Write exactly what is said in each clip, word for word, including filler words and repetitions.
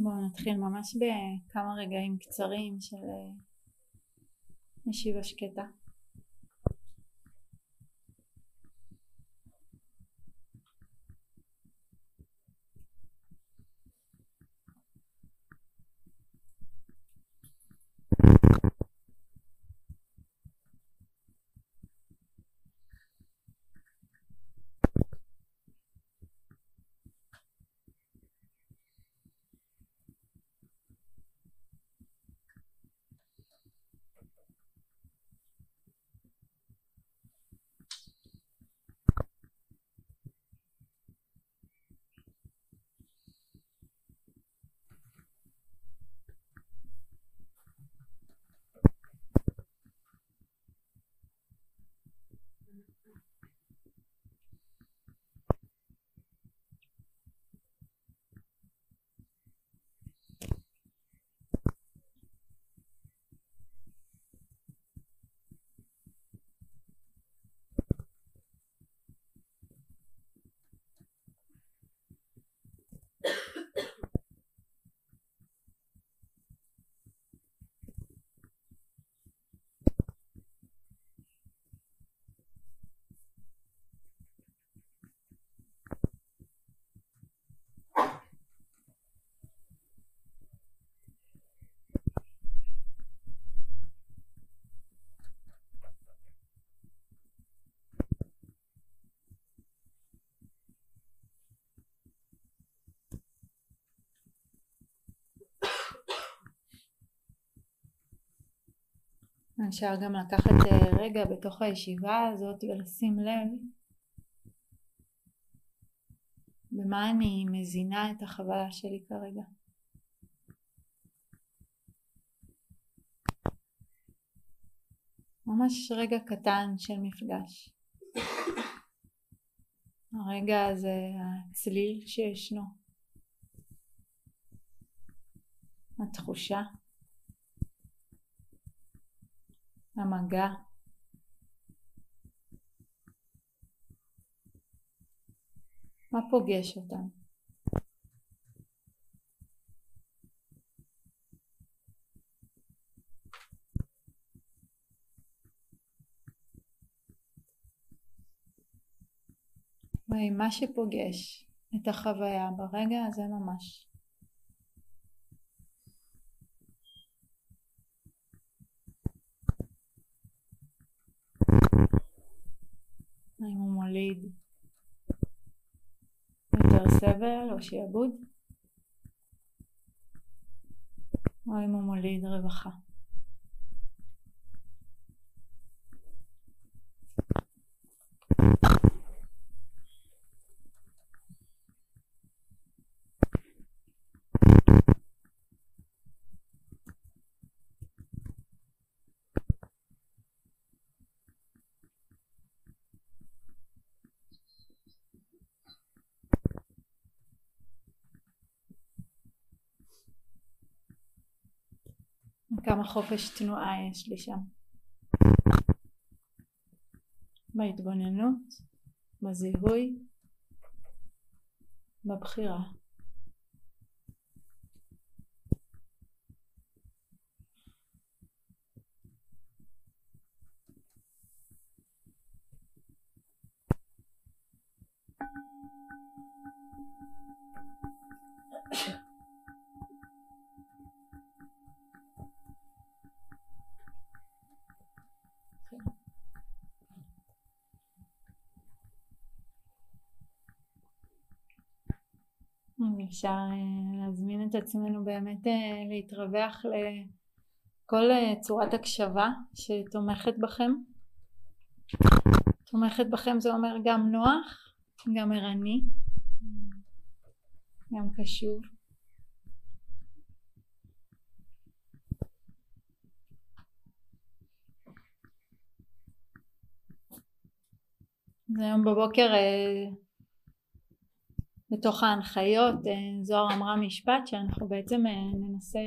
בואו נתחיל ממש בכמה רגעים קצרים של ישיבה שקטה. אפשר גם לקחת רגע בתוך הישיבה הזאת ולשים לב במה אני מזינה את החוויה שלי כרגע. ממש רגע קטן של מפגש. הרגע הזה, הצליל שישנו, התחושה, המגע, מה פוגש אותם? ומה שפוגש את החוויה ברגע הזה ממש. האם הוא מוליד יותר סבל או שיעבוד, או האם הוא מוליד רווחה. כמה חופש תנועה יש לי שם, בהתבוננות, בזיהוי, בבחירה. אפשר להזמין את עצמנו באמת להתרווח לכל צורת הקשבה שתומכת בכם. תומכת בכם זה אומר גם נוח, גם ערני, גם קשוב. זה היום בבוקר בתוך ההנחיות זוהר אמרה משפט שאנחנו בעצם ננסה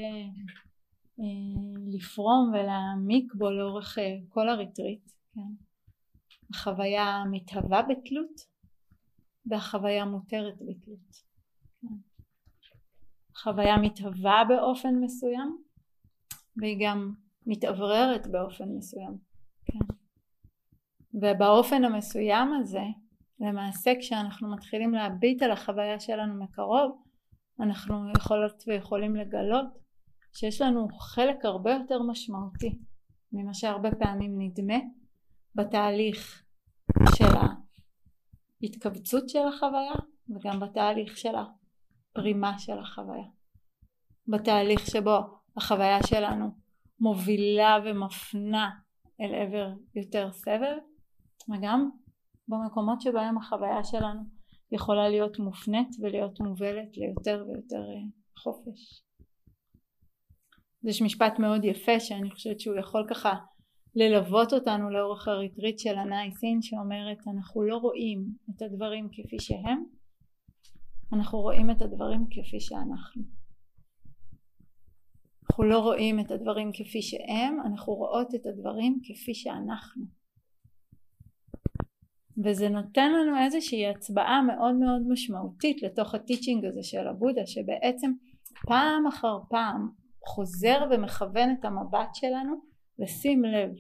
לפרום ולהעמיק בו לאורך כל הריטריט. כן? החוויה מתהווה בתלות והחוויה מותרת בתלות. כן? חוויה מתהווה באופן מסוים והיא גם מתאווררת באופן מסוים, כן? ובאופן המסוים הזה למעשה כשאנחנו מתחילים להביט על החוויה שלנו מקרוב אנחנו יכולות ויכולים לגלות שיש לנו חלק הרבה יותר משמעותי ממה שהרבה פעמים נדמה בתהליך של ההתכווצות של החוויה וגם בתהליך של הפרימה של החוויה, בתהליך שבו החוויה שלנו מובילה ומפנה אל עבר יותר סבל, וגם במקומות שבהם החוויה שלנו יכולה להיות מופנית ולהיות מובלת ליותר ויותר חופש. יש משפט מאוד יפה שאני חושבת שהוא יכול ככה ללוות אותנו לאורך הריטריט של הנייסין, שאומרת אנחנו לא רואים את הדברים כפי שהם, אנחנו רואים את הדברים כפי שאנחנו. אנחנו לא רואים את הדברים כפי שהם, אנחנו רואות את הדברים כפי שאנחנו. וזה נותן לנו איזושהי הצבעה מאוד מאוד משמעותית לתוך הטיצ'ינג הזה של הבודה, שבעצם פעם אחר פעם חוזר ומכוון את המבט שלנו לשים לב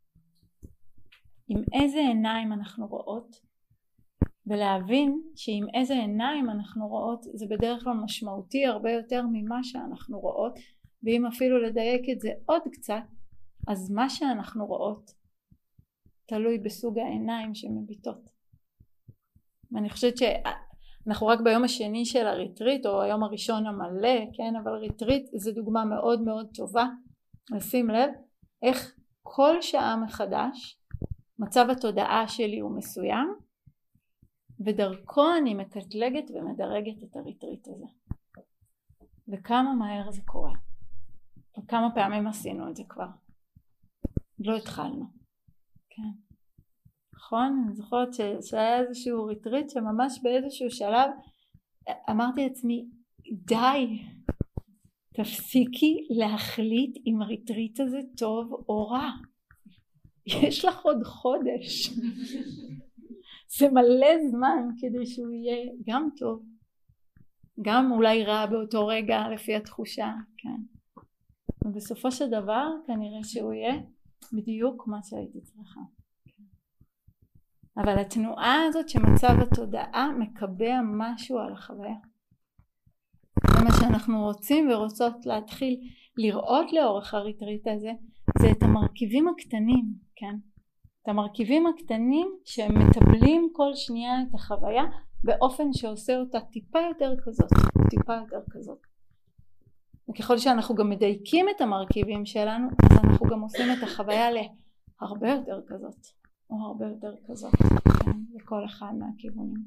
עם איזה עיניים אנחנו רואות, ולהבין שעם איזה עיניים אנחנו רואות זה בדרך כלל משמעותי הרבה יותר ממה שאנחנו רואות, ואם אפילו לדייק את זה עוד קצת, אז מה שאנחנו רואות תלוי בסוג העיניים שמביטות. ואני חושבת שאנחנו רק ביום השני של הריטריט או היום הראשון המלא, כן, אבל ריטריט זה דוגמה מאוד מאוד טובה לשים לב איך כל שעה מחדש מצב התודעה שלי הוא מסוים, ודרכו אני מקטלגת ומדרגת את הריטריט הזה. וכמה מהר זה קורה, וכמה פעמים עשינו את זה כבר, לא התחלנו, כן, נכון? אני זוכרת שהיה איזשהו ריטריט שממש באיזשהו שלב אמרתי לעצמי די, תפסיקי להחליט אם הריטריט הזה טוב או רע, יש לך עוד חודש זה מלא זמן כדי שהוא יהיה גם טוב גם אולי רע באותו רגע לפי התחושה, כן, ובסופו של דבר כנראה שהוא יהיה בדיוק מה שהייתי צריכה. אבל התנועה הזאת שמצב התודעה מקבע משהו על החוויה, ומה שאנחנו רוצים ורוצות להתחיל לראות לאורך הריטריט הזה זה את המרכיבים הקטנים, כן, את המרכיבים הקטנים שהם מטבלים כל שנייה את החוויה באופן שעושה אותה טיפה יותר כזאת, טיפה יותר כזאת. וככל שאנחנו גם מדייקים את המרכיבים שלנו אז אנחנו גם עושים את החוויה להרבה יותר כזאת או הרבה יותר כזאת, כן, לכל אחד מהכיוונים.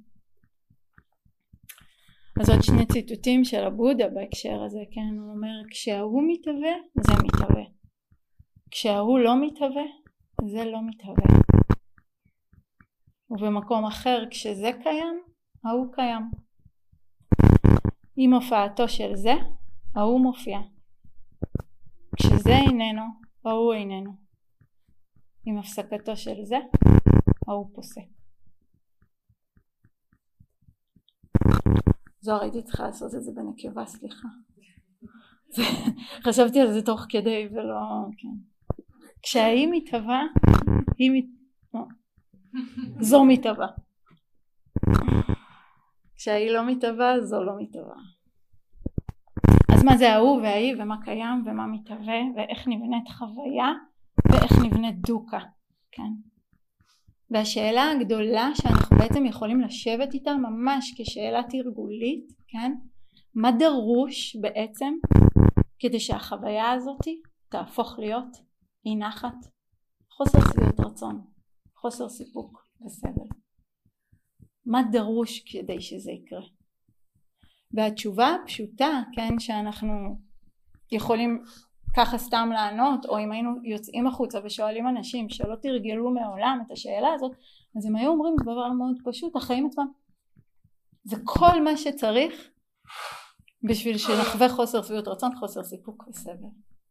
אז עוד שני ציטוטים של הבודה בהקשר הזה, כן, הוא אומר כשהוא מתהווה זה מתהווה, כשהוא לא מתהווה זה לא מתהווה, ובמקום אחר כשזה קיים ההוא קיים, עם הופעתו של זה ההוא מופיע, כשזה איננו ההוא איננו, עם הפסקתו של זה ההוא פוסק. זוהר, הייתי צריכה לעשות את זה בנקבה, סליחה, חשבתי על זה תוך כדי ולא, כן, כשהיא מתהווה היא מת... לא. זו מתהווה, כשהיא לא מתהווה זו לא מתהווה. אז מה זה ההוא וההיא ומה קיים ומה מתהווה ואיך נבנית חוויה ואיך נבנית דוקה, כן, והשאלה הגדולה שאנחנו בעצם יכולים לשבת איתה ממש כשאלה תרגולית, כן, מה דרוש בעצם כדי שהחוויה הזאת תהפוך להיות אי נחת, חוסר שביעות רצון, חוסר סיפוק וסבל, מה דרוש כדי שזה יקרה? והתשובה הפשוטה, כן, שאנחנו יכולים ככה סתם לענות, או אם היינו יוצאים החוצה ושואלים אנשים שלא תרגלו מעולם את השאלה הזאת, אז הם היו אומרים דבר מאוד פשוט, החיים עצמם זה כל מה שצריך בשביל שנחווה חוסר שביעות רצון, חוסר סיפוק וסבל.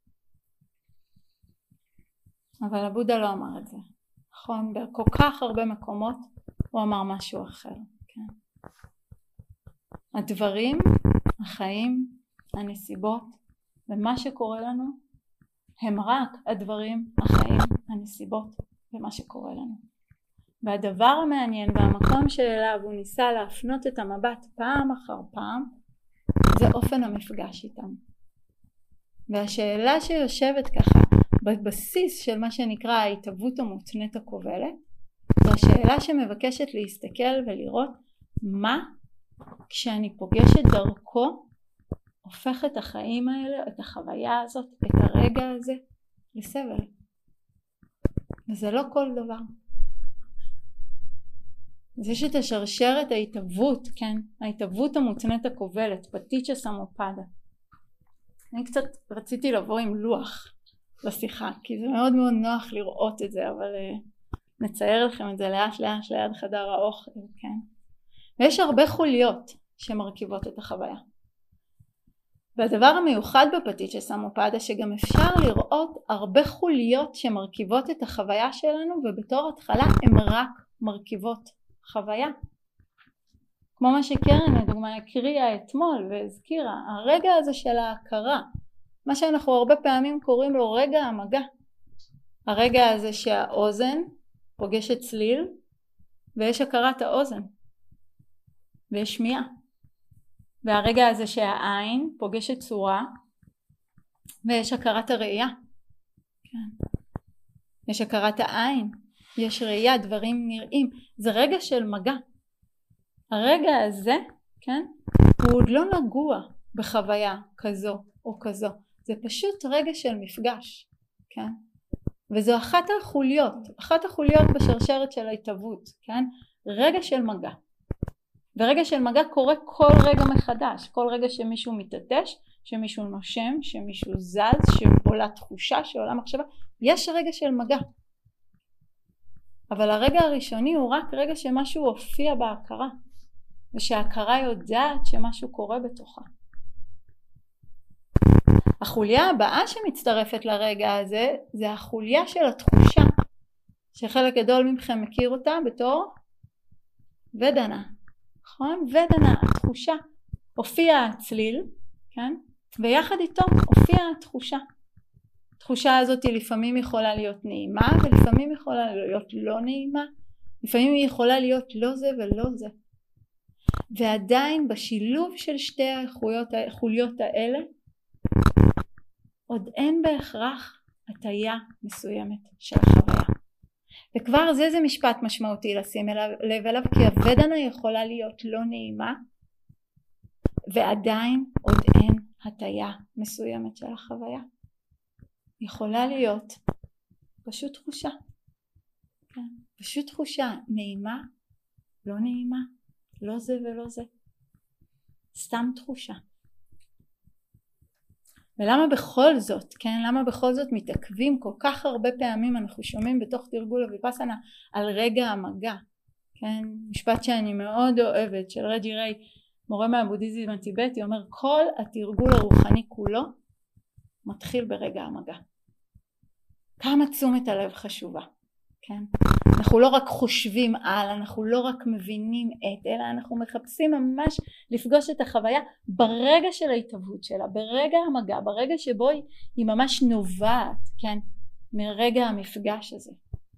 אבל הבודה לא אמר את זה, נכון? בכל כך הרבה מקומות הוא אמר משהו אחר, כן? הדברים, החיים, הנסיבות ומה שקורה לנו הם רק הדברים החיים, הנסיבות ומה שקורה לנו. והדבר המעניין והמקום שאליו הוא ניסה להפנות את המבט פעם אחר פעם זה אופן המפגש איתם. והשאלה שיושבת ככה בבסיס של מה שנקרא ההתהוות המותנית הכובלת זו השאלה שמבקשת להסתכל ולראות מה כשאני פוגשת דרכו הופך את החיים האלה, את החוויה הזאת, את הרגע הזה לסבל. וזה לא כל דבר. אז יש את השרשרת ההתהוות, כן? ההתהוות המותנית הכובלת, פטיצ'ה סמופדה. אני קצת רציתי לבוא עם לוח לשיחה, כי זה מאוד מאוד נוח לראות את זה, אבל uh, נצייר לכם את זה לאט לאט ליד חדר האוכל, כן? ויש הרבה חוליות שמרכיבות את החוויה. והדבר המיוחד בפטיצ'ה סמופדה שגם אפשר לראות הרבה חוליות שמרכיבות את החוויה שלנו ובתור התחלה הן רק מרכיבות חוויה. כמו מה שקרן לדוגמה הקריאה אתמול והזכירה, הרגע הזה של ההכרה, מה שאנחנו הרבה פעמים קוראים לו רגע המגע. הרגע הזה שהאוזן פוגשת צליל ויש הכרת האוזן ויש שמיעה. והרגע הזה שהעין פוגשת צורה ויש הכרת הראייה. כן. יש הכרת העין, יש ראייה, דברים נראים. זה רגע של מגע. הרגע הזה, כן, הוא עוד לא נגוע בחוויה כזו או כזו. זה פשוט רגע של מפגש, כן? וזו אחת החוליות, אחת החוליות בשרשרת של ההתהוות, כן? רגע של מגע. ורגע של מגע קורה כל רגע מחדש, כל רגע שמישהו מתעטש, שמישהו נושם, שמישהו זז, שעולה תחושה, שעולה מחשבה, יש רגע של מגע. אבל הרגע הראשוני הוא רק רגע שמשהו הופיע בהכרה, ושההכרה יודעת שמשהו קורה בתוכה. החוליה הבאה שמצטרפת לרגע הזה, זה החוליה של התחושה, שחלק גדול מכם מכיר אותה בתור ודנה. נכון? ודנה, התחושה. הופיע הצליל, כן? ויחד איתו הופיע התחושה. התחושה הזאת לפעמים יכולה להיות נעימה ולפעמים יכולה להיות לא נעימה. לפעמים היא יכולה להיות לא זה ולא זה. ועדיין בשילוב של שתי החוליות האלה עוד אין בהכרח הטיה מסוימת של החוויה. וכבר זה זה משפט משמעותי לשים לב אליו, כי הוודנה יכולה להיות לא נעימה ועדיין עוד אין הטיה מסוימת של החוויה. יכולה להיות פשוט תחושה, כן? פשוט תחושה נעימה, לא נעימה, לא זה ולא זה, סתם תחושה. ולמה בכל זאת, כן, למה בכל זאת מתעכבים כל כך הרבה פעמים אנחנו שומעים בתוך תרגול הוויפאסנה על רגע המגע, כן, משפט שאני מאוד אוהבת של רג'י ריי, מורה מהבודהיזם הטיבטי, אומר כל התרגול הרוחני כולו מתחיל ברגע המגע. כמה תשומת הלב חשובה, כן, אנחנו לא רק חושבים על, אנחנו לא רק מבינים את, אלא אנחנו מחפשים ממש לפגוש את החוויה ברגע של ההתהוות שלה, ברגע המגע, ברגע שבו היא, היא ממש נובעת, כן, מרגע המפגש הזה.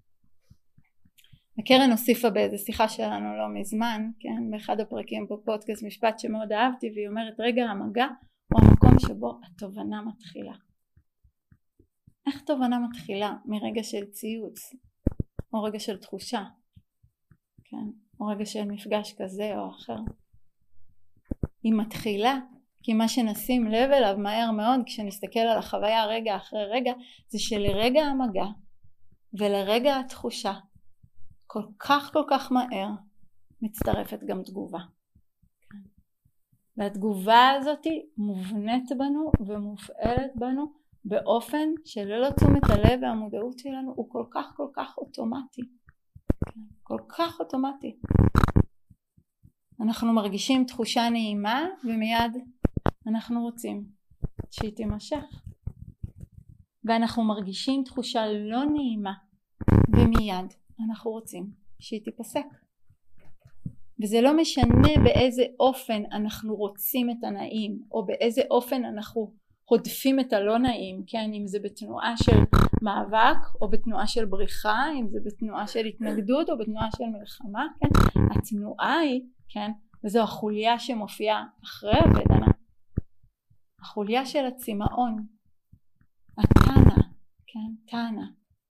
וקרן הוסיפה באיזה שיחה שלנו לא מזמן, כן, באחד הפרקים בפודקאסט משפט שמאוד אהבתי, והיא אומרת רגע המגע הוא המקום שבו התובנה מתחילה. איך תובנה מתחילה? מרגע של ציוץ או רגע של תחושה, כן, או רגע של מפגש כזה או אחר. היא מתחילה כי מה שנשים לב אליו מהר מאוד כשנסתכל על החוויה רגע אחרי רגע, זה שלרגע המגע ולרגע התחושה כל כך כל כך מהר מצטרפת גם תגובה, כן. והתגובה הזאת מובנית בנו ומופעלת בנו באופן שללא תשומת הלב והמודעות שלנו הוא כל כך כל כך אוטומטי, כל כך אוטומטי. אנחנו מרגישים תחושה נעימה ומיד אנחנו רוצים שהיא תימשך, ואנחנו מרגישים תחושה לא נעימה ומיד אנחנו רוצים שהיא תיפסק. וזה לא משנה באיזה אופן אנחנו רוצים את הנעים או באיזה אופן אנחנו הודפים את הלא נעים, כן, אם זה בתנועה של מאבק או בתנועה של בריחה, אם זה בתנועה של התנגדות או בתנועה של מלחמה, כן, התנועה היא, כן, וזו החוליה שמופיעה אחרי הוודנה, החוליה של הצמאון, הטענה, כן, טענה,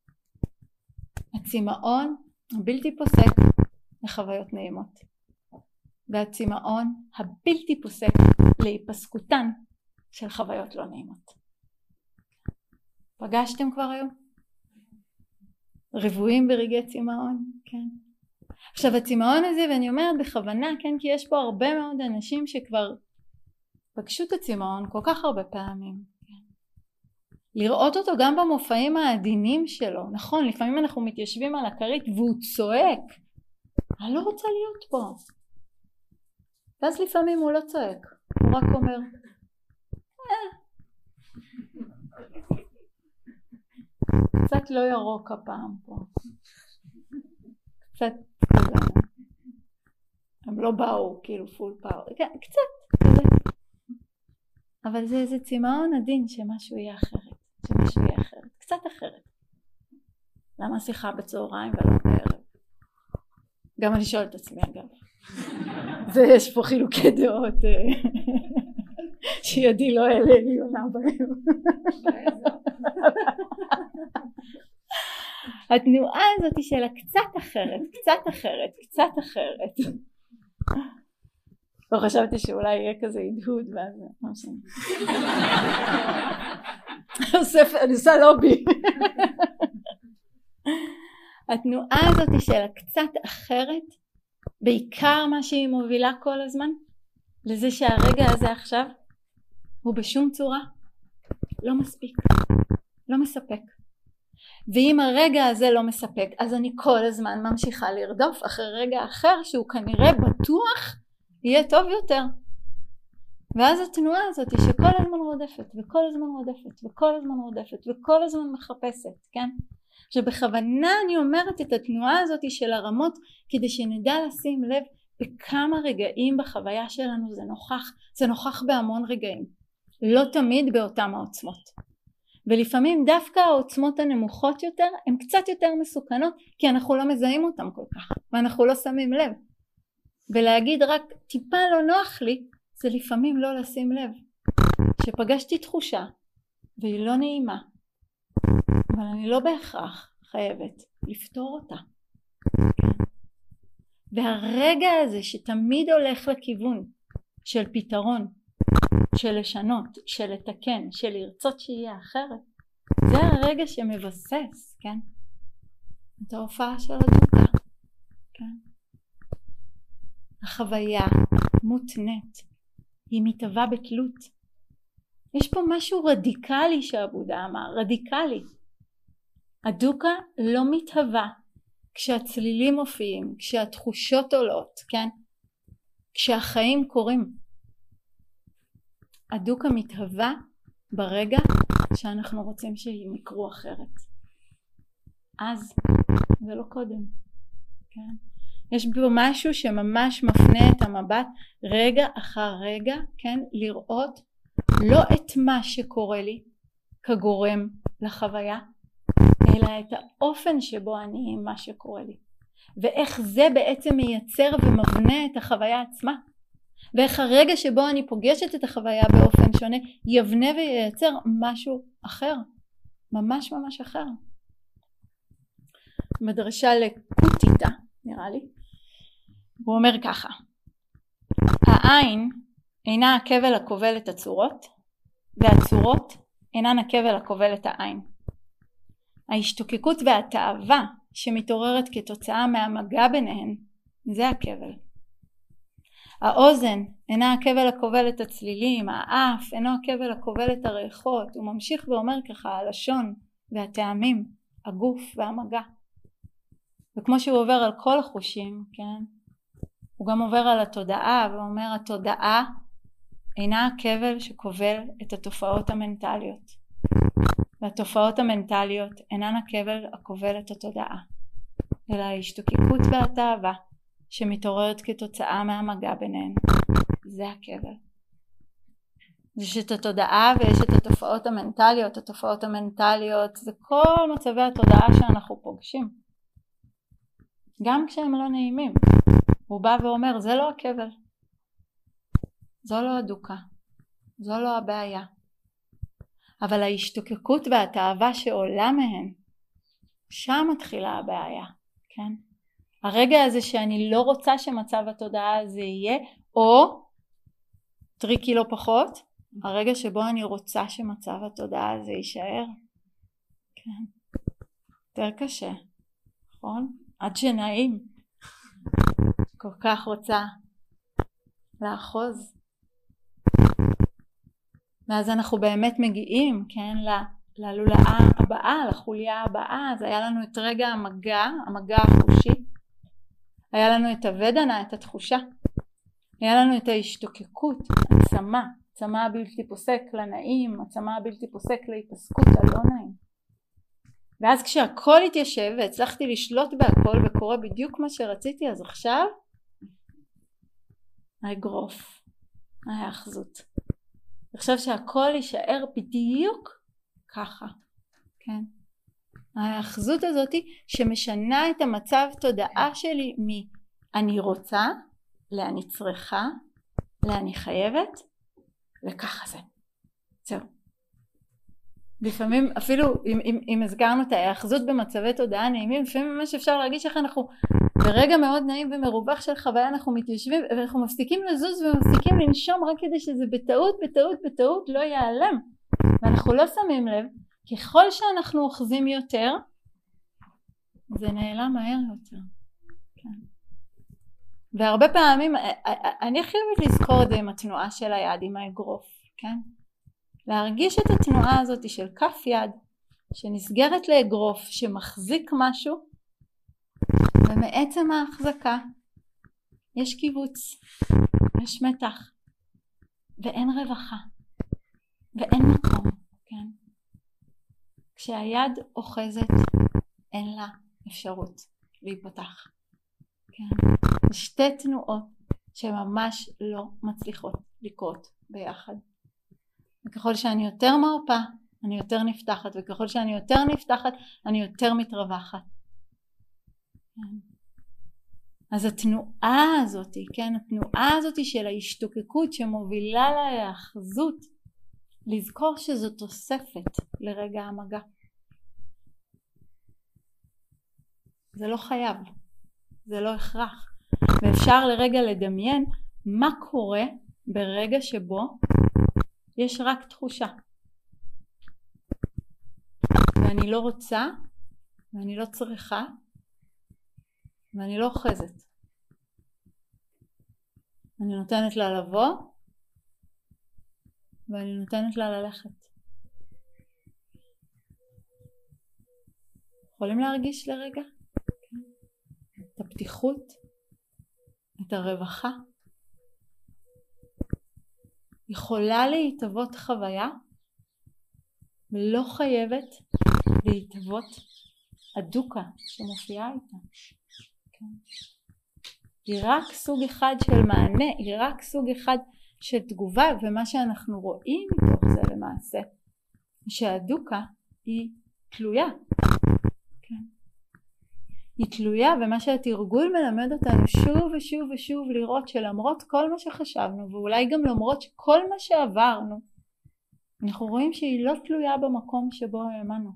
הצמאון הבלתי פוסק לחוויות נעימות, והצמאון הבלתי פוסק להיפסקותן של חוויות לא נעימות. פגשתם כבר היום? רבועים ברגעי צמאון, כן. עכשיו הצמאון הזה, ואני אומרת בכוונה, כן, כי יש פה הרבה מאוד אנשים שכבר פגשו את הצמאון כל כך הרבה פעמים, כן. לראות אותו גם במופעים העדינים שלו, נכון, לפעמים אנחנו מתיישבים על הכרית והוא צועק, אני לא רוצה להיות פה. ואז לפעמים הוא לא צועק, הוא רק אומר, אה. קצת לא ירוק הפעם פה. קצת כזה. הם לא באו כאילו פול פאור. כן, קצת כזה. אבל זה איזה צמאון עדין שמשהו יהיה אחרת. שמשהו יהיה אחרת. קצת אחרת. למה שיחה בצהריים ולא בערב? גם אני שואלת את עצמי אגב. זה יש פה חילוקי דעות שידי לא אלה עליונה בהם. התנועה הזאת של הקצת אחרת, קצת אחרת, קצת אחרת. לא חשבתי שאולי יהיה כזה הדהוד ואז מה שאני. אני עושה לובי. התנועה הזאת של הקצת אחרת, בעיקר מה שהיא מובילה כל הזמן, לזה שהרגע הזה עכשיו הוא בשום צורה לא מספיק, לא מספק. ואם הרגע הזה לא מספק, אז אני כל הזמן ממשיכה לרדוף אחרי רגע אחר שהוא כנראה בטוח יהיה טוב יותר. ואז התנועה הזאת היא שכל הזמן רודפת וכל הזמן רודפת וכל הזמן רודפת וכל הזמן מחפשת, כן? שבכוונה אני אומרת את התנועה הזאת של הרמות כדי שנדע לשים לב בכמה רגעים בחוויה שלנו זה נוכח, זה נוכח בהמון רגעים, לא תמיד באותם העוצמות. ולפעמים דווקא העוצמות הנמוכות יותר הן קצת יותר מסוכנות כי אנחנו לא מזהים אותם כל כך ואנחנו לא שמים לב. ולהגיד רק טיפה לא נוח לי זה לפעמים לא לשים לב שפגשתי תחושה והיא לא נעימה, אבל אני לא בהכרח חייבת לפתור אותה. והרגע הזה שתמיד הולך לכיוון של פתרון, של לשנות, של לתקן, של לרצות שיהיה אחרת, זה הרגע שמבסס, כן, את ההופעה של הדוקה, כן. החוויה מותנית, היא מתהווה בתלות. יש פה משהו רדיקלי שהבודה אמר, רדיקלי. הדוקה לא מתהווה כשהצלילים מופיעים, כשהתחושות עולות, כן, כשהחיים קורים. הדוקה מתהווה ברגע שאנחנו רוצים שהם יקרו אחרת. אז ולא קודם, כן? יש בו משהו שממש מפנה את המבט רגע אחר רגע, כן? לראות לא את מה שקורה לי כגורם לחוויה, אלא את האופן שבו אני עם מה שקורה לי. ואיך זה בעצם מייצר ומבנה את החוויה עצמה. ואיך הרגע שבו אני פוגשת את החוויה באופן שונה יבנה וייצר משהו אחר, ממש ממש אחר. מדרשה לקוטיטה נראה לי, הוא אומר ככה: העין אינה הכבל הכובל את הצורות, והצורות אינן הכבל הכובל את העין. ההשתוקקות והתאווה שמתעוררת כתוצאה מהמגע ביניהן זה הכבל. האוזן אינה הכבל הכובל את הצלילים, האף אינו הכבל הכובל את הריחות. הוא ממשיך ואומר ככה: הלשון והטעמים, הגוף והמגע. וכמו שהוא עובר על כל החושים, כן, הוא גם עובר על התודעה ואומר: התודעה אינה הכבל שכובל את התופעות המנטליות, והתופעות המנטליות אינן הכבל הכובל את התודעה, אלא ההשתוקקות והתאווה שמתעוררת כתוצאה מהמגע ביניהן, זה הכבל. יש את התודעה ויש את התופעות המנטליות. התופעות המנטליות זה כל מצבי התודעה שאנחנו פוגשים, גם כשהם לא נעימים. הוא בא ואומר, זה לא הכבל, זו לא הדוקה, זו לא הבעיה. אבל ההשתוקקות והתאווה שעולה מהן, שם מתחילה הבעיה, כן? הרגע הזה שאני לא רוצה שמצב התודעה הזה יהיה, או טריקי לא פחות, הרגע שבו אני רוצה שמצב התודעה הזה יישאר, כן? יותר קשה, נכון? עד שנעים, כל כך רוצה לאחוז. ואז אנחנו באמת מגיעים, כן, ללולאה הבאה, לחוליה הבאה. אז היה לנו את רגע המגע, המגע החושי. היה לנו את הוודנה, את התחושה. היה לנו את ההשתוקקות, הצמא, הצמא בלתי פוסק לנעים, הצמא בלתי פוסק להיפסקות הלא נעים. ואז כשהכל התיישב והצלחתי לשלוט בהכל וקורה בדיוק מה שרציתי, אז עכשיו האגרוף, ההאחזות. עכשיו שהכל יישאר בדיוק ככה, כן? ההאחזות הזאת שמשנה את המצב תודעה שלי מ"אני רוצה" ל"אני צריכה", ל"אני חייבת", לככה זה. זהו. לפעמים אפילו אם, אם, אם הזכרנו את ההאחזות במצבי תודעה נעימים, לפעמים ממש אפשר להרגיש איך אנחנו ברגע מאוד נעים ומרווח של חוויה אנחנו מתיישבים ואנחנו מפסיקים לזוז ומפסיקים לנשום רק כדי שזה בטעות בטעות בטעות לא ייעלם, ואנחנו לא שמים לב ככל שאנחנו אוחזים יותר זה נעלם מהר יותר, כן. והרבה פעמים אני הכי אוהבת לזכור את זה עם התנועה של היד, עם האגרוף, כן? להרגיש את התנועה הזאת של כף יד שנסגרת לאגרוף שמחזיק משהו, ומעצם ההחזקה יש קיבוץ, יש מתח ואין רווחה ואין מקום, כן? כשהיד אוחזת אין לה אפשרות להיפתח, כן? שתי תנועות שממש לא מצליחות לקרות ביחד. וככל שאני יותר מרפה אני יותר נפתחת, וככל שאני יותר נפתחת אני יותר מתרווחת. אז התנועה הזאת, כן, התנועה הזאת של ההשתוקקות שמובילה להאחזות, לזכור שזו תוספת לרגע המגע. זה לא חייב, זה לא הכרח. ואפשר לרגע לדמיין מה קורה ברגע שבו יש רק תחושה ואני לא רוצה ואני לא צריכה ואני לא אוחזת. אני נותנת לה לבוא ואני נותנת לה ללכת. יכולים להרגיש לרגע את הפתיחות, את הרווחה? יכולה להתהוות חוויה ולא חייבת להתהוות הדוקה שמופיעה איתה, כן? היא רק סוג אחד של מענה, היא רק סוג אחד של תגובה, ומה שאנחנו רואים מתוך זה למעשה שהדוקה היא תלויה, כן? היא תלויה, ומה שהתרגול מלמד אותנו שוב ושוב ושוב לראות שלמרות כל מה שחשבנו ואולי גם למרות כל מה שעברנו, אנחנו רואים שהיא לא תלויה במקום שבו האמנו.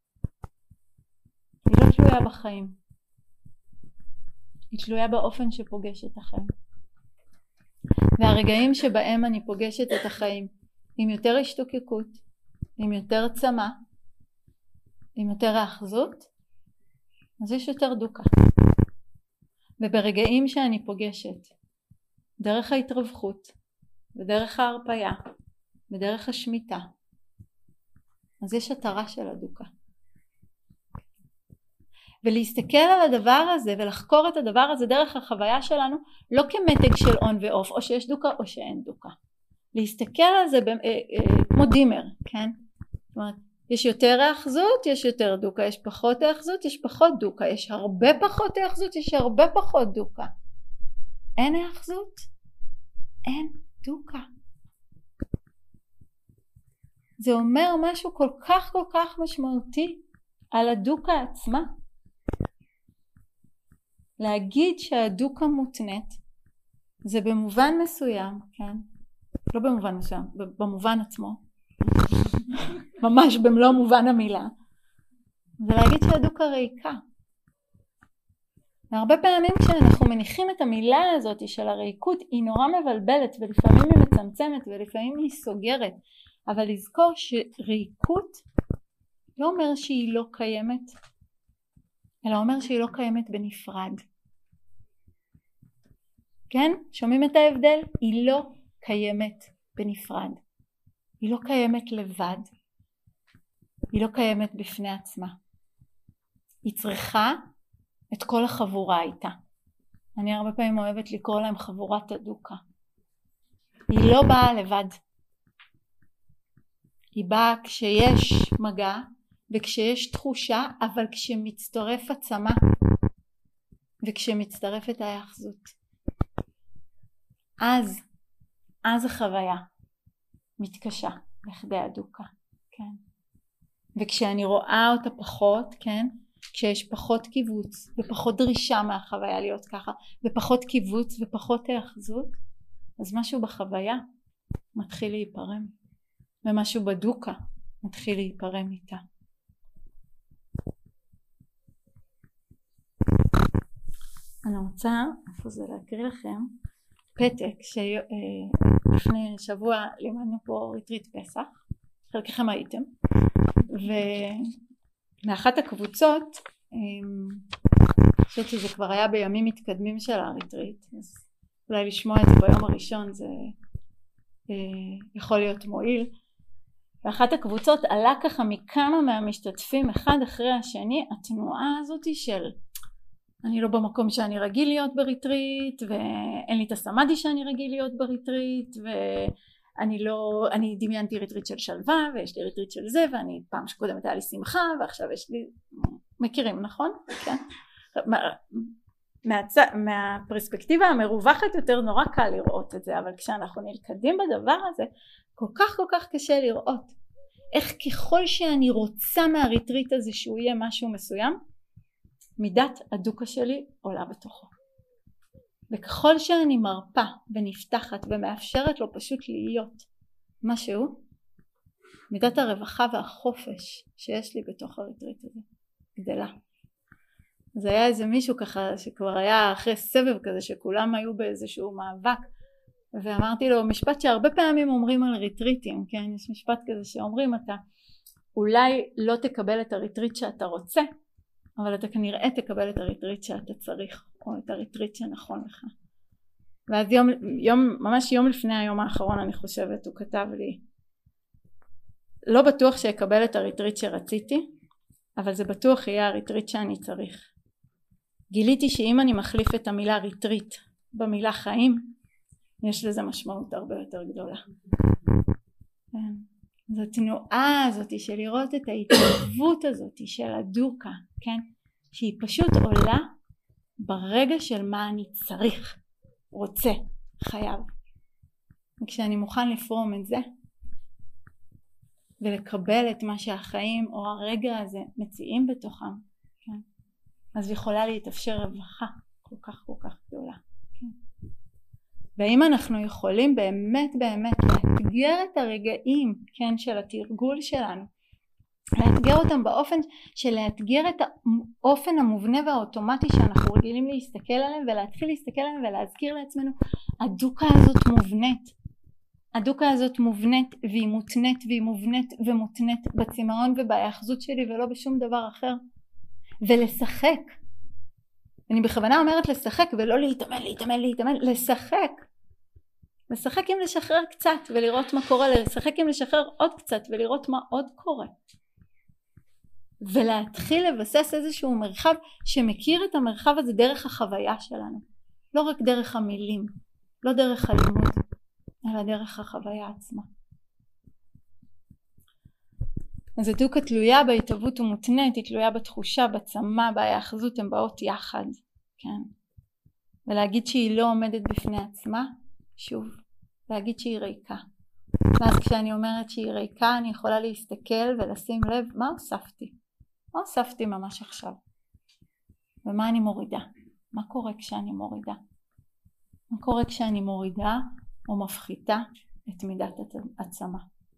היא לא תלויה בחיים, היא תלויה באופן שפוגש את החיים. והרגעים שבהם אני פוגשת את החיים עם יותר השתוקקות, עם יותר צמא, עם יותר האחזות, אז יש יותר דוקה. וברגעים שאני פוגשת דרך ההתרווחות ודרך ההרפיה ודרך השמיטה, אז יש התרה של הדוקה. ולהסתכל על הדבר הזה ולחקור את הדבר הזה דרך החוויה שלנו, לא כמתג של און ואוף, או שיש דוקה או שאין דוקה. להסתכל על זה כמו דימר, כן? זאת אומרת, יש יותר האחזות, יש יותר דוקה, יש פחות האחזות, יש פחות דוקה, יש הרבה פחות האחזות, יש הרבה פחות דוקה. אין היאחזות, אין דוקה. זה אומר משהו כל כך כל כך משמעותי על הדוקה עצמה. להגיד שהדוקה מותנית זה במובן מסוים, כן? לא במובן מסוים, במובן עצמו. ממש במלוא מובן המילה. זה להגיד שהדוקה ריקה. והרבה פעמים כשאנחנו מניחים את המילה הזאת של הריקות היא נורא מבלבלת ולפעמים היא מצמצמת ולפעמים היא סוגרת. אבל לזכור שריקות לא אומר שהיא לא קיימת, אלא אומר שהיא לא קיימת בנפרד. כן? שומעים את ההבדל? היא לא קיימת בנפרד. היא לא קיימת לבד. היא לא קיימת בפני עצמה. היא צריכה את כל החבורה איתה. אני הרבה פעמים אוהבת לקרוא להם חבורת הדוקה. היא לא באה לבד. היא באה כשיש מגע וכשיש תחושה, אבל כשמצטרף עצמה וכשמצטרפת ההיאחזות. אז, אז החוויה מתקשה לכדי הדוקה, כן. וכשאני רואה אותה פחות, כן, כשיש פחות קיבוץ ופחות דרישה מהחוויה להיות ככה, ופחות קיבוץ ופחות היאחזות, אז משהו בחוויה מתחיל להיפרם, ומשהו בדוקה מתחיל להיפרם איתה. אני רוצה, איפה זה להקריא לכם, פתק שלפני שבוע לימדנו פה ריטריט פסח, חלקכם הייתם, ומאחת הקבוצות, אני חושבת שזה כבר היה בימים מתקדמים של הריטריט, אז אולי לשמוע את זה ביום הראשון זה יכול להיות מועיל. ואחת הקבוצות עלה ככה מכמה מהמשתתפים אחד אחרי השני התנועה הזאת של אני לא במקום שאני רגיל להיות בריטריט, ואין לי את הסמאדי שאני רגיל להיות בריטריט, ואני לא, אני דמיינתי ריטריט של שלווה, ויש לי ריטריט של זה, ואני פעם שקודמת היה לי שמחה, ועכשיו יש לי, מכירים, נכון? כן? מה, מהצ... מהפרספקטיבה המרווחת יותר נורא קל לראות את זה, אבל כשאנחנו נלכדים בדבר הזה, כל כך כל כך קשה לראות איך ככל שאני רוצה מהריטריט הזה שהוא יהיה משהו מסוים, מידת הדוקה שלי עולה בתוכו. וככל שאני מרפה ונפתחת ומאפשרת לו פשוט להיות משהו, מידת הרווחה והחופש שיש לי בתוך הריטריט הזה גדלה. אז היה איזה מישהו ככה שכבר היה אחרי סבב כזה שכולם היו באיזשהו מאבק, ואמרתי לו משפט שהרבה פעמים אומרים על ריטריטים, כן? יש משפט כזה שאומרים אתה אולי לא תקבל את הריטריט שאתה רוצה, אבל אתה כנראה תקבל את הריטריט שאתה צריך, או את הריטריט שנכון לך. ואז יום, יום, ממש יום לפני היום האחרון אני חושבת, הוא כתב לי, לא בטוח שאקבל את הריטריט שרציתי, אבל זה בטוח יהיה הריטריט שאני צריך. גיליתי שאם אני מחליף את המילה ריטריט במילה חיים, יש לזה משמעות הרבה יותר גדולה. כן. זו תנועה הזאת של לראות את ההתלהבות הזאת של הדוקה, כן? שהיא פשוט עולה ברגע של מה אני צריך, רוצה, חייב. וכשאני מוכן לפרום את זה ולקבל את מה שהחיים או הרגע הזה מציעים בתוכם, כן? אז יכולה להתאפשר רווחה כל כך כל כך גדולה, כן? ואם אנחנו יכולים באמת באמת לאתגר את הרגעים, כן, של התרגול שלנו, לאתגר אותם באופן של לאתגר את האופן המובנה והאוטומטי שאנחנו רגילים להסתכל עליהם, ולהתחיל להסתכל עליהם ולהזכיר לעצמנו הדוקה הזאת מובנית, הדוקה הזאת מובנית והיא מותנית והיא מובנית ומותנית בצמאון ובהיאחזות שלי ולא בשום דבר אחר. ולשחק, אני בכוונה אומרת לשחק ולא להתאמן להתאמן להתאמן לשחק לשחק עם לשחרר קצת ולראות מה קורה, לשחק עם לשחרר עוד קצת ולראות מה עוד קורה, ולהתחיל לבסס איזשהו מרחב שמכיר את המרחב הזה דרך החוויה שלנו, לא רק דרך המילים, לא דרך הלימוד, אלא דרך החוויה עצמה. אז הדוקה תלויה בהתהוות ומותנית, היא תלויה בתחושה, בצמא, בהיאחזות, הן באות יחד, כן. ולהגיד שהיא לא עומדת בפני עצמה, שוב, להגיד שהיא ריקה. ואז כשאני אומרת שהיא ריקה, אני יכולה להסתכל ולשים לב מה הוספתי. מה הוספתי ממש עכשיו? ומה אני מורידה? מה קורה כשאני מורידה? מה קורה כשאני מורידה או מפחיתה את מידת העצמה?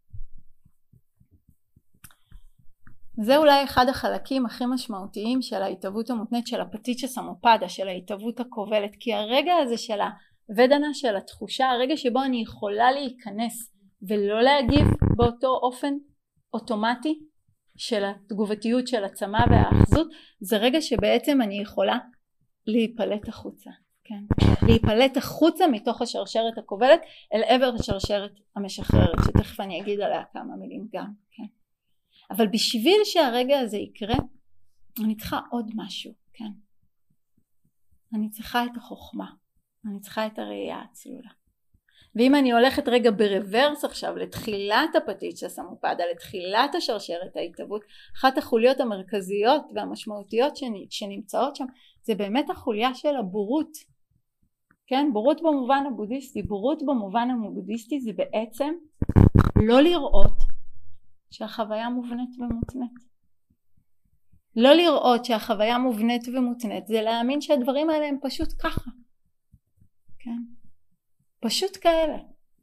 זה אולי אחד החלקים הכי משמעותיים של ההתהוות המותנית, של הפטיצ'ה סמופדה, של ההתהוות הכובלת, כי הרגע הזה של הוודנה, של התחושה, הרגע שבו אני יכולה להיכנס ולא להגיב באותו אופן אוטומטי של התגובתיות של עצמה והאחזות, זה רגע שבעצם אני יכולה להיפלט החוצה, כן? להיפלט החוצה מתוך השרשרת הכובלת אל עבר השרשרת המשחררת, שתכף אני אגיד עליה כמה מילים גם, כן? אבל בשביל שהרגע הזה יקרה, אני צריכה עוד משהו, כן? אני צריכה את החוכמה, אני צריכה את הראייה הצלולה. ואם אני הולכת רגע ברוורס עכשיו לתחילת הפטיצ'ה סמופדה, לתחילת השרשרת ההתהוות, אחת החוליות המרכזיות והמשמעותיות שנמצאות שם, זה באמת החוליה של הבורות. כן? בורות במובן הבודהיסטי, בורות במובן הבודהיסטי זה בעצם לא לראות שהחוויה מובנית ומותנית. לא לראות שהחוויה מובנית ומותנית, זה להאמין שהדברים האלה הם פשוט ככה. כן? פשוט כאלה.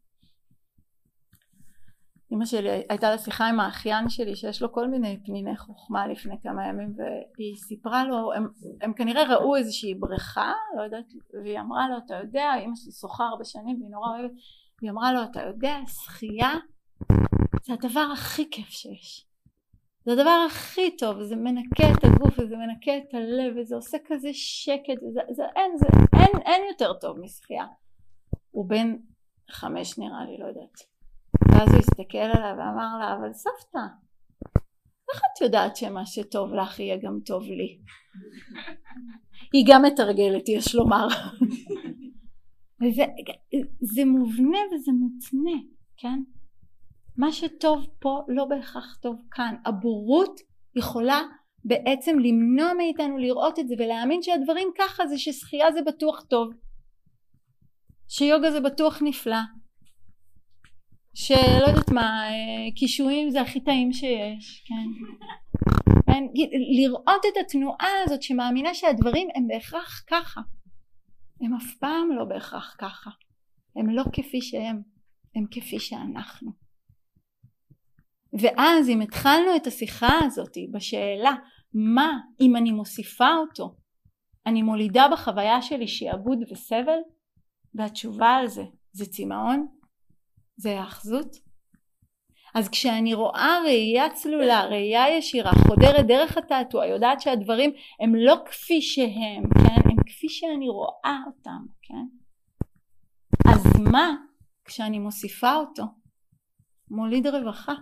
אמא שלי הייתה לה שיחה עם האחיין שלי שיש לו כל מיני פניני חוכמה לפני כמה ימים, והיא סיפרה לו, הם, הם כנראה ראו איזושהי בריכה, לא יודעת, והיא אמרה לו, אתה יודע, אמא שלי שוחה הרבה שנים והיא נורא אוהבת, והיא אמרה לו, אתה יודע, שחייה זה הדבר הכי כיף שיש. זה הדבר הכי טוב, זה מנקה את הגוף וזה מנקה את הלב וזה עושה כזה שקט, וזה, זה, אין, זה, אין, אין יותר טוב משחייה. הוא בן חמש נראה לי, לא יודעת. ואז הוא הסתכל עליו ואמר לה, אבל סבתא, איך את יודעת שמה שטוב לך יהיה גם טוב לי? היא גם מתרגלת, יש לומר. וזה, זה מובנה וזה מותנה, כן? מה שטוב פה לא בהכרח טוב כאן. הבורות יכולה בעצם למנוע מאיתנו לראות את זה ולהאמין שהדברים ככה, זה ששחייה זה בטוח טוב, שיוגה זה בטוח נפלא, שלא יודעת מה, קישואים זה הכי טעים שיש, כן? לראות את התנועה הזאת שמאמינה שהדברים הם בהכרח ככה. הם אף פעם לא בהכרח ככה. הם לא כפי שהם, הם כפי שאנחנו. ואז אם התחלנו את השיחה הזאת בשאלה מה אם אני מוסיפה אותו, אני מולידה בחוויה שלי שעבוד וסבל, והתשובה על זה זה צמאון, זה האחזות. אז כשאני רואה ראייה צלולה, ראייה ישירה, חודרת דרך התעתוע, יודעת שהדברים הם לא כפי שהם, כן? הם כפי שאני רואה אותם, כן? אז מה כשאני מוסיפה אותו? מוליד רווחה.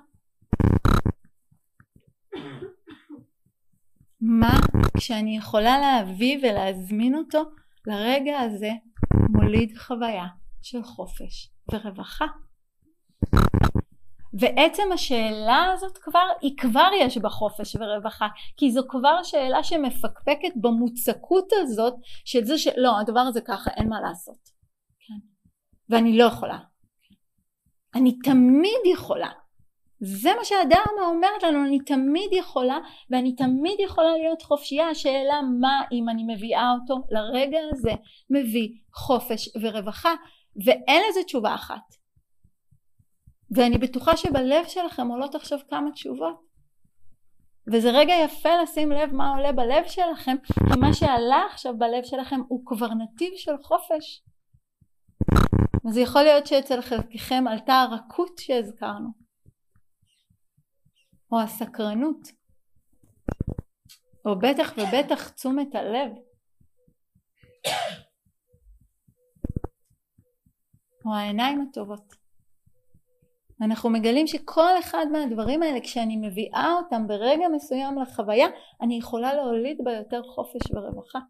מה כשאני יכולה להביא ולהזמין אותו לרגע הזה? מוליד חוויה של חופש ורווחה. ועצם השאלה הזאת כבר, היא כבר יש בה חופש ורווחה, כי זו כבר שאלה שמפקפקת במוצקות הזאת של זה שלא, הדבר הזה ככה, אין מה לעשות. כן? ואני לא יכולה. אני תמיד יכולה. זה מה שהדרמה אומרת לנו, אני תמיד יכולה, ואני תמיד יכולה להיות חופשייה. השאלה מה אם אני מביאה אותו לרגע הזה, מביא חופש ורווחה, ואין לזה תשובה אחת. ואני בטוחה שבלב שלכם עולות עכשיו כמה תשובות. וזה רגע יפה לשים לב מה עולה בלב שלכם, כי מה שעלה עכשיו בלב שלכם הוא כבר נתיב של חופש. אז יכול להיות שאצל חלקכם עלתה הרכות שהזכרנו, או הסקרנות, או בטח ובטח תשומת הלב, או העיניים הטובות. אנחנו מגלים שכל אחד מהדברים האלה, כשאני מביאה אותם ברגע מסוים לחוויה, אני יכולה להוליד בה יותר חופש ורווחה.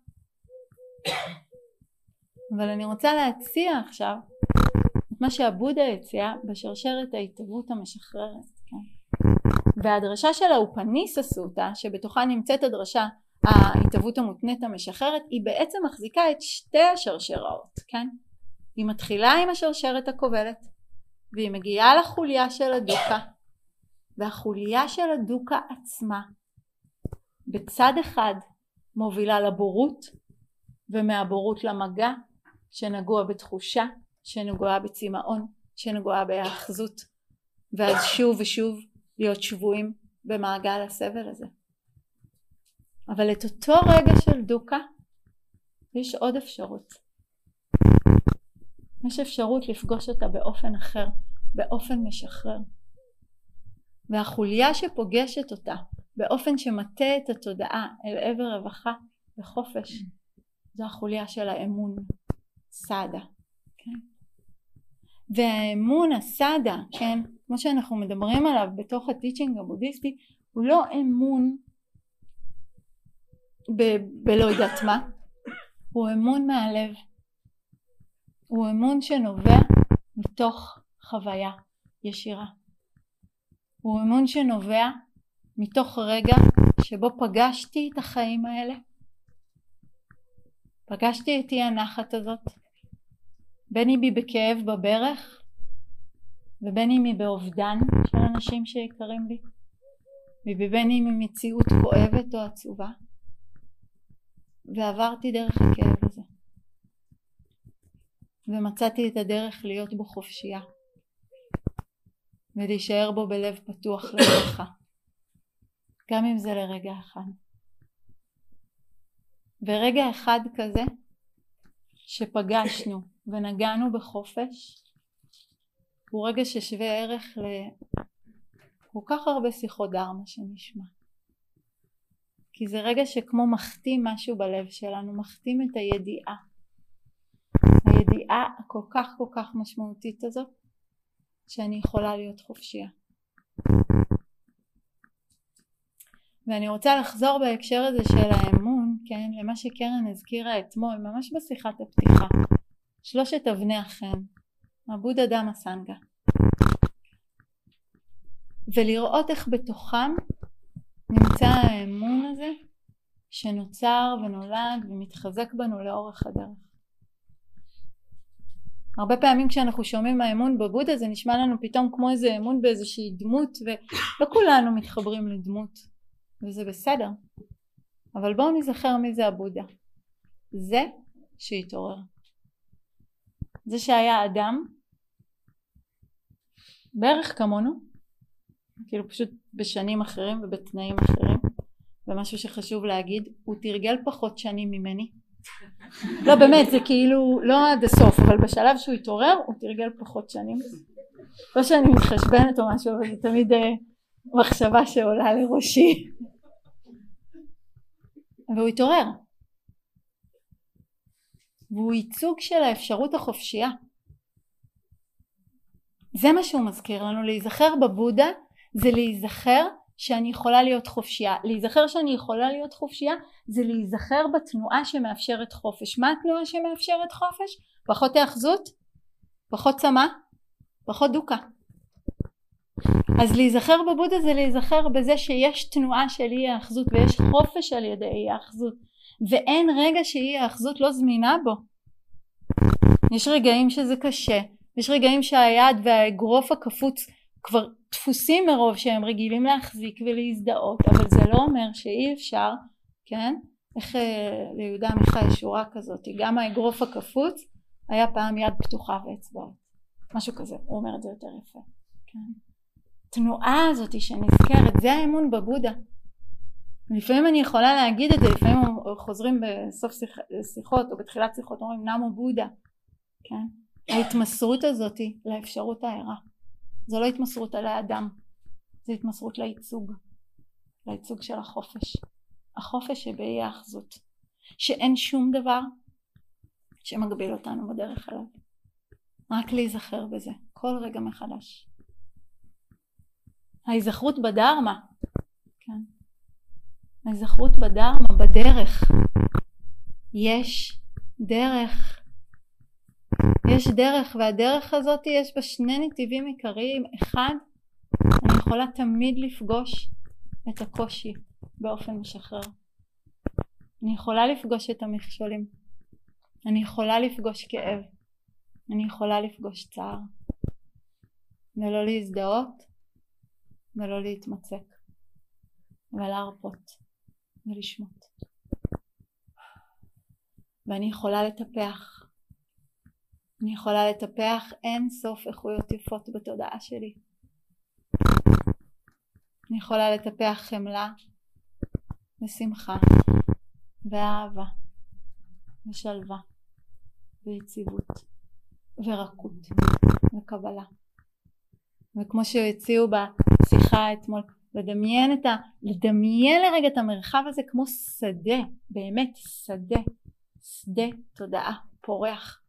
אבל אני רוצה להציע עכשיו את מה שהבודה הציע בשרשרת ההתהוות המשחררת, כן? והדרשה של האופניסה סוטה, שבתוכה נמצאת הדרשה ההתהוות המותנית המשחררת, היא בעצם מחזיקה את שתי השרשראות, כן? היא מתחילה עם השרשרת הכובלת, והיא מגיעה לחוליה של הדוקה, והחוליה של הדוקה עצמה בצד אחד מובילה לבורות, ומהבורות למגע שנגוע בתחושה, שנגועה בצמאון, שנגועה בהאחזות, ואז שוב ושוב להיות שבויים במעגל הסבל הזה. אבל את אותו רגע של דוקה יש עוד אפשרות. יש אפשרות לפגוש אותה באופן אחר, באופן משחרר. והחוליה שפוגשת אותה באופן שמטה את התודעה אל עבר רווחה וחופש, זו החוליה של האמון, סעדה. כן? והאמון הסעדה, כן, כמו שאנחנו מדברים עליו בתוך הטיצ'ינג הבודהיסטי, הוא לא אמון ב- בלא יודעת מה, הוא אמון מהלב. הוא אמון שנובע מתוך חוויה ישירה. הוא אמון שנובע מתוך רגע שבו פגשתי את החיים האלה. פגשתי את אי הנחת הזאת, בין אם היא בכאב בברך, ובין אם היא באובדן של אנשים שיקרים לי, ובין אם היא מציאות כואבת או עצובה. ועברתי דרך הכאב הזה. ומצאתי את הדרך להיות בו חופשייה. ולהישאר בו בלב פתוח לרווחה. גם אם זה לרגע אחד. ורגע אחד כזה שפגשנו ונגענו בחופש, הוא רגע ששווה ערך לכל כך הרבה שיחות דרמה שנשמע. כי זה רגע שכמו מחתים משהו בלב שלנו, מחתים את הידיעה. הידיעה הכל כך כל כך משמעותית הזאת, שאני יכולה להיות חופשייה. ואני רוצה לחזור בהקשר הזה של האמון, כן, למה שקרן הזכירה אתמול, ממש בשיחת הפתיחה. שלושת אבני החן, הבודה דמה סנגה. ולראות איך בתוכם נמצא האמון הזה, שנוצר ונולד ומתחזק בנו לאורך הדרך. הרבה פעמים כשאנחנו שומעים האמון בבודה זה נשמע לנו פתאום כמו איזה אמון באיזושהי דמות, ולא כולנו מתחברים לדמות, וזה בסדר. אבל בואו נזכר מי זה הבודה. זה שהתעורר. זה שהיה אדם בערך כמונו, כאילו פשוט בשנים אחרים ובתנאים אחרים, ומשהו שחשוב להגיד, הוא תרגל פחות שנים ממני. לא באמת, זה כאילו לא עד הסוף, אבל בשלב שהוא התעורר הוא תרגל פחות שנים. לא שאני מתחשבנת או משהו, אבל זה תמיד אה, מחשבה שעולה לראשי. והוא התעורר. והוא ייצוג של האפשרות החופשייה. זה מה שהוא מזכיר לנו. להיזכר בבודה זה להיזכר שאני יכולה להיות חופשייה. להיזכר שאני יכולה להיות חופשייה זה להיזכר בתנועה שמאפשרת חופש. מה התנועה שמאפשרת חופש? פחות האחזות, פחות צמא, פחות דוקה. אז להיזכר בבודה זה להיזכר בזה שיש תנועה של אי האחזות ויש חופש על ידי אי האחזות, ואין רגע שאי האחזות לא זמינה בו. יש רגעים שזה קשה, יש רגעים שהיד והאגרוף הקפוץ כבר דפוסים מרוב שהם רגילים להחזיק ולהזדהות, אבל זה לא אומר שאי אפשר, כן? איך ליהודה עמיחי יש שורה כזאת, גם האגרוף הקפוץ היה פעם יד פתוחה ואצבעות, משהו כזה, הוא אומר את זה יותר יפה, כן? התנועה הזאת שנזכרת, זה האמון בבודה. לפעמים אני יכולה להגיד את זה, לפעמים חוזרים בסוף שיח, שיחות או בתחילת שיחות אומרים נמו בודה, כן? ההתמסרות הזאת לאפשרות הערה, זו לא התמסרות על האדם, זו התמסרות לייצוג, לייצוג של החופש, החופש שבאי האחזות, שאין שום דבר שמגביל אותנו בדרך אליו, רק להיזכר בזה כל רגע מחדש. ההיזכרות בדרמה, כן? ההיזכרות בדרמה, בדרך. יש דרך. יש דרך, והדרך הזאת יש בה שני נתיבים עיקריים. אחד, אני יכולה תמיד לפגוש את הקושי באופן משחרר. אני יכולה לפגוש את המכשולים, אני יכולה לפגוש כאב, אני יכולה לפגוש צער, ולא להזדהות ולא להתמצק, ולהרפות ולשמות. ואני יכולה לטפח, אני יכולה לטפח אין סוף איכויות יפות בתודעה שלי. אני יכולה לטפח חמלה ושמחה ואהבה ושלווה ויציבות ורקות וקבלה. וכמו שהציעו בשיחה אתמול, לדמיין את ה... לדמיין לרגע את המרחב הזה כמו שדה, באמת שדה, שדה תודעה פורח.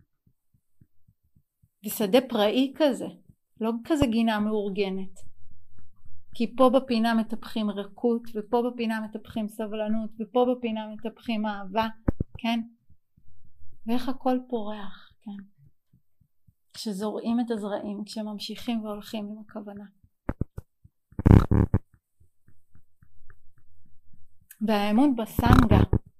ושדה פראי כזה, לא כזה גינה מאורגנת. כי פה בפינה מטפחים רכות, ופה בפינה מטפחים סבלנות, ופה בפינה מטפחים אהבה, כן? ואיך הכל פורח, כן? כשזורעים את הזרעים, כשממשיכים והולכים עם הכוונה. והאמון בסנגה,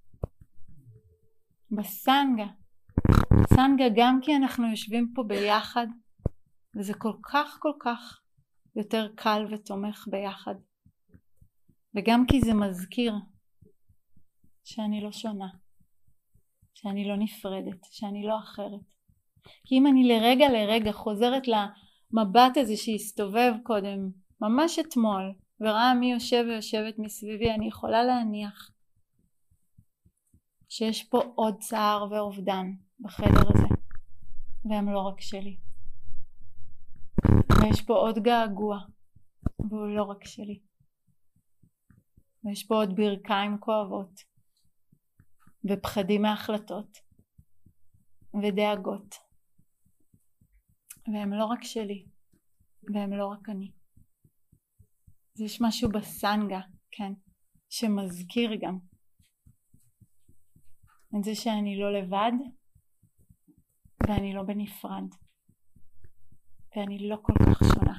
בסנגה, סנגה גם כי אנחנו יושבים פה ביחד, וזה כל כך כל כך יותר קל ותומך ביחד, וגם כי זה מזכיר שאני לא שונה, שאני לא נפרדת, שאני לא אחרת. כי אם אני לרגע לרגע חוזרת למבט הזה שהסתובב קודם, ממש אתמול, וראה מי יושב ויושבת מסביבי, אני יכולה להניח שיש פה עוד צער ואובדן בחדר הזה, והם לא רק שלי. ויש פה עוד געגוע, והוא לא רק שלי. ויש פה עוד ברכיים כואבות, ופחדים מהחלטות, ודאגות. והם לא רק שלי, והם לא רק אני. אז יש משהו בסנגה, כן, שמזכיר גם את זה שאני לא לבד, ואני לא בנפרד, ואני לא כל כך שונה.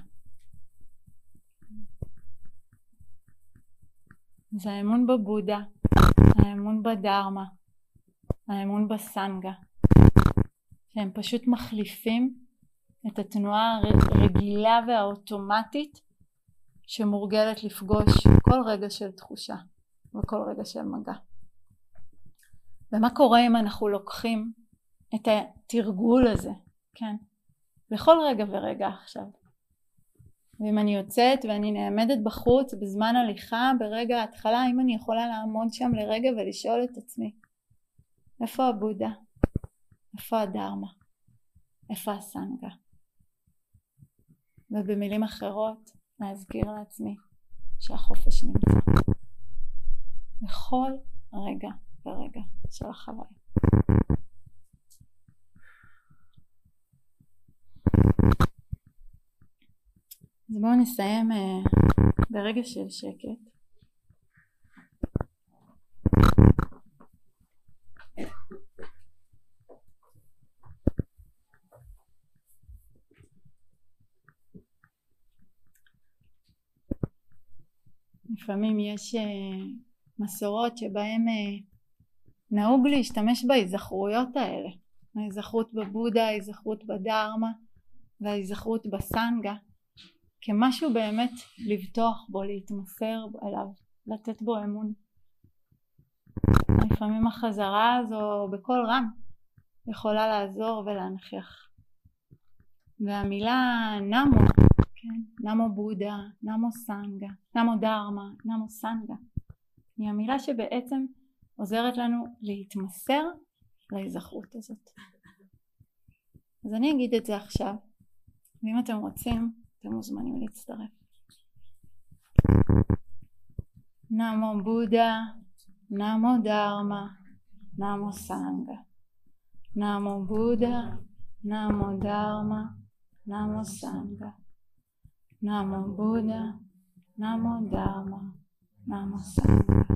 זה האמון בבודה, האמון בדרמה, האמון בסנגה, שהם פשוט מחליפים את התנועה הרגילה והאוטומטית שמורגלת לפגוש כל רגע של תחושה וכל רגע של מגע. ומה קורה אם אנחנו לוקחים את התרגול הזה, כן, לכל רגע ורגע עכשיו? ואם אני יוצאת ואני נעמדת בחוץ בזמן הליכה, ברגע ההתחלה, אם אני יכולה לעמוד שם לרגע ולשאול את עצמי, איפה הבודה? איפה הדרמה? איפה הסנגה? ובמילים אחרות להזכיר לעצמי שהחופש נמצא בכל רגע ורגע של החוויה. אז בואו נסיים uh, ברגע של שקט. לפעמים יש uh, מסורות שבהם uh, נהוג להשתמש בהיזכרויות האלה, ההיזכרות בבודה, ההיזכרות בדרמה וההיזכרות בסנגה, כמשהו באמת לבטוח בו, להתמסר אליו, לתת בו אמון. לפעמים החזרה הזו בקול רם יכולה לעזור ולהנכיח. והמילה נמו, כן? נמו בודה, נמו סנגה, נמו דרמה, נמו סנגה, היא המילה שבעצם עוזרת לנו להתמסר להיזכרות הזאת. אז אני אגיד את זה עכשיו, ואם אתם רוצים אתם מוזמנים להצטרף. נמו בודה, נמו דרמה, נמו סנגה. נמו בודה, נמו דרמה, נמו סנגה. נמו בודה, נמו דרמה, נמו סנגה.